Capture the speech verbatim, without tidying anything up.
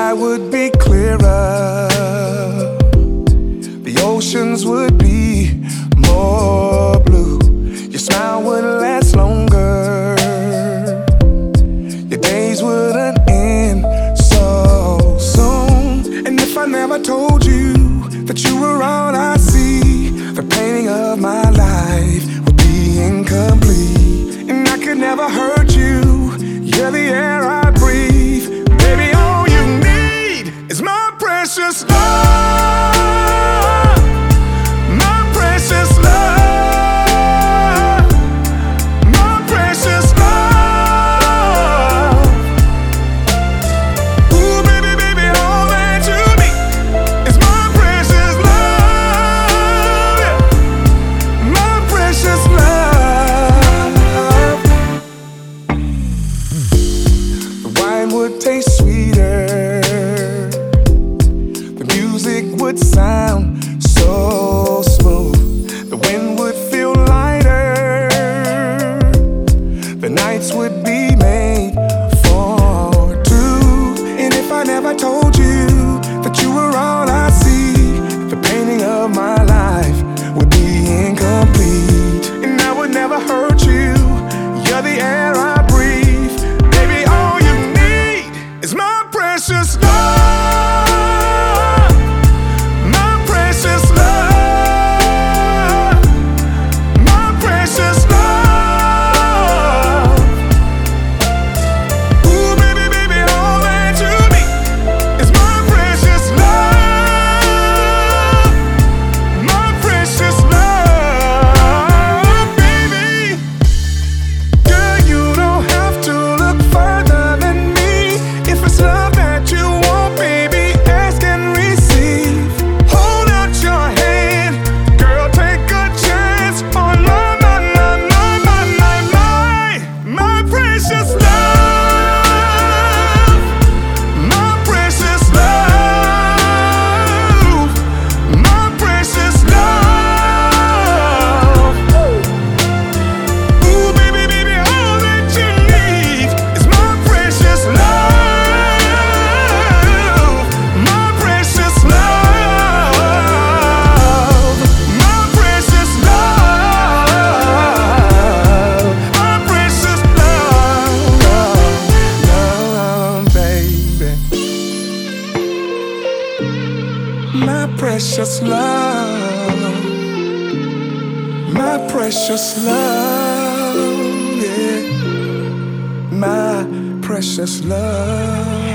sky would be clearer, the oceans would be more blue, your smile would last longer, your days wouldn't end so soon. And if I never told you that you were all I see, the painting of my life would be incomplete. And I could never hurt you, you're the air I breathe. Baby, all you need is my precious love, my precious love, my precious love. Ooh, baby, baby, all that you need is my precious love, yeah. My precious love. The wine would taste sweeter, the music would sound so smooth, the wind would feel lighter, the nights would be made for two. And if I never told you that you were all I see, the painting of my life would be incomplete. And I would never hurt you, you're the air I breathe. Baby, all you need is my precious love, my precious love, my precious love. Ooh, baby, baby, all that you need is my precious love, my precious love. Baby, girl, you don't have to look further than me. If it's love that you want, baby, ask and receive. Hold out your hand, girl, take a chance on my, my, my, my, my, my, my, my precious love, my precious love, my precious love. Ooh, baby, baby, all that you need is my precious love, my precious love, my precious love, my precious love, love, baby, my precious love, my precious love, yeah, my precious love.